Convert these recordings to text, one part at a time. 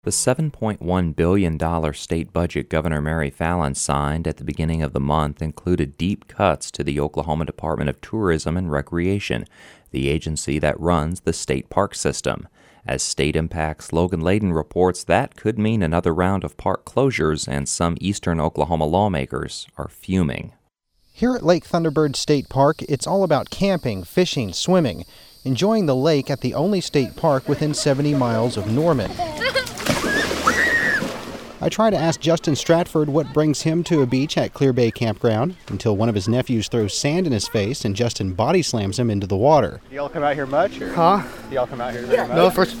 The $7.1 billion state budget Governor Mary Fallin signed at the beginning of the month included deep cuts to the Oklahoma Department of Tourism and Recreation, the agency that runs the state park system. As State Impact's Logan Layden reports, that could mean another round of park closures, and some eastern Oklahoma lawmakers are fuming. Here at Lake Thunderbird State Park, it's all about camping, fishing, swimming, enjoying the lake at the only state park within 70 miles of Norman. I try to ask Justin Stratford what brings him to a beach at Clear Bay Campground until one of his nephews throws sand in his face and Justin body slams him into the water. Do y'all come out here much? Or? Huh? Do y'all come out here very much? No, first.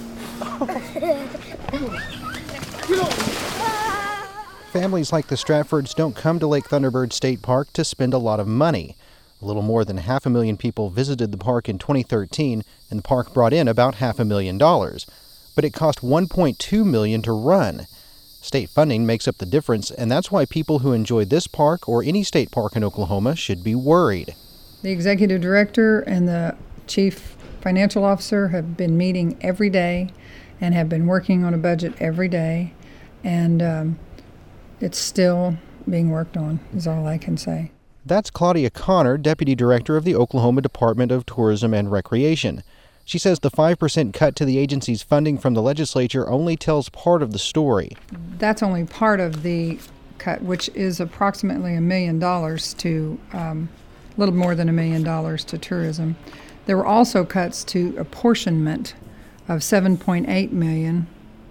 Families like the Stratfords don't come to Lake Thunderbird State Park to spend a lot of money. A little more than 500,000 people visited the park in 2013, and the park brought in about $500,000. But it cost $1.2 million to run. State funding makes up the difference, and that's why people who enjoy this park or any state park in Oklahoma should be worried. The executive director and the chief financial officer have been meeting every day and have been working on a budget every day, and it's still being worked on, is all I can say. That's Claudia Connor, deputy director of the Oklahoma Department of Tourism and Recreation. She says the 5% cut to the agency's funding from the legislature only tells part of the story. That's only part of the cut, which is approximately $1 million to, a little more than $1 million to tourism. There were also cuts to apportionment of $7.8 million,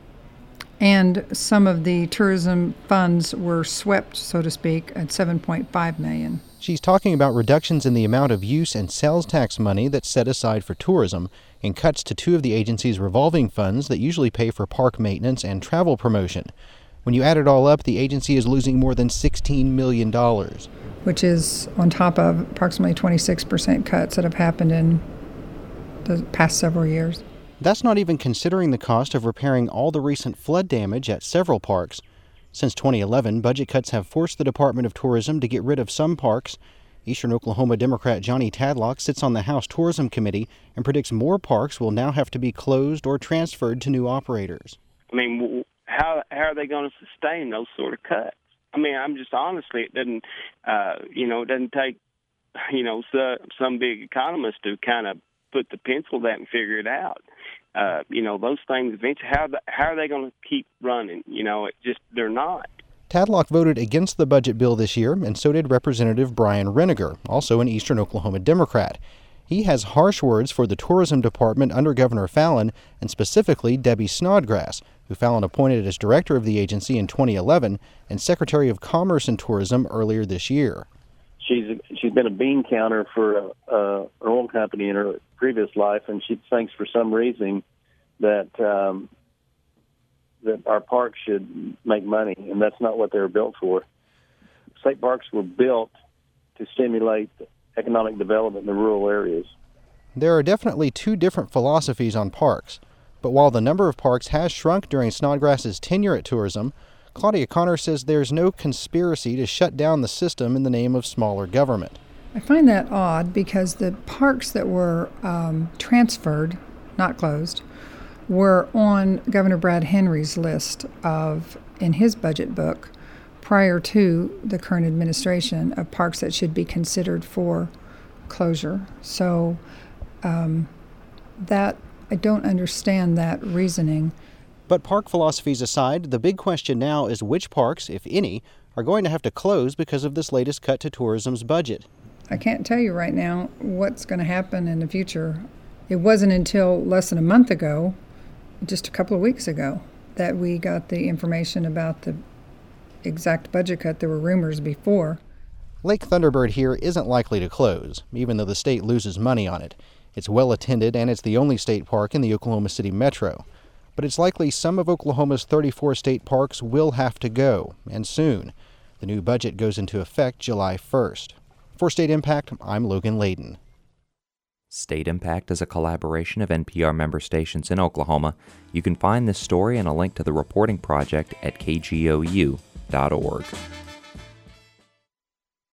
and some of the tourism funds were swept, so to speak, at $7.5 million. She's talking about reductions in the amount of use and sales tax money that's set aside for tourism and cuts to two of the agency's revolving funds that usually pay for park maintenance and travel promotion. When you add it all up, the agency is losing more than $16 million. Which is on top of approximately 26% cuts that have happened in the past several years. That's not even considering the cost of repairing all the recent flood damage at several parks. Since 2011, budget cuts have forced the Department of Tourism to get rid of some parks. Eastern Oklahoma Democrat Johnny Tadlock sits on the House Tourism Committee and predicts more parks will now have to be closed or transferred to new operators. I mean, how are they going to sustain those sort of cuts? I mean, I'm just honestly, it doesn't, it doesn't take, some big economist to kind of put the pencil to that and figure it out. Those things eventually, how are they going to keep running? They're not. Tadlock voted against the budget bill this year, and so did Representative Brian Reniger, also an Eastern Oklahoma Democrat. He has harsh words for the tourism department under Governor Fallin, and specifically Debbie Snodgrass, who Fallin appointed as director of the agency in 2011 and Secretary of Commerce and Tourism earlier this year. She's been a bean counter for an oil company in her previous life, and she thinks for some reason that our parks should make money, and that's not what they were built for. State parks were built to stimulate economic development in the rural areas. There are definitely two different philosophies on parks, but while the number of parks has shrunk during Snodgrass's tenure at tourism, Claudia Connor says there's no conspiracy to shut down the system in the name of smaller government. I find that odd because the parks that were transferred, not closed, were on Governor Brad Henry's list in his budget book prior to the current administration of parks that should be considered for closure. So that I don't understand that reasoning. But park philosophies aside, the big question now is which parks, if any, are going to have to close because of this latest cut to tourism's budget. I can't tell you right now what's going to happen in the future. It wasn't until less than a month ago, just a couple of weeks ago, that we got the information about the exact budget cut. There were rumors before. Lake Thunderbird here isn't likely to close, even though the state loses money on it. It's well attended, and it's the only state park in the Oklahoma City metro. But it's likely some of Oklahoma's 34 state parks will have to go, and soon. The new budget goes into effect July 1st. For State Impact, I'm Logan Layden. State Impact is a collaboration of NPR member stations in Oklahoma. You can find this story and a link to the reporting project at kgou.org.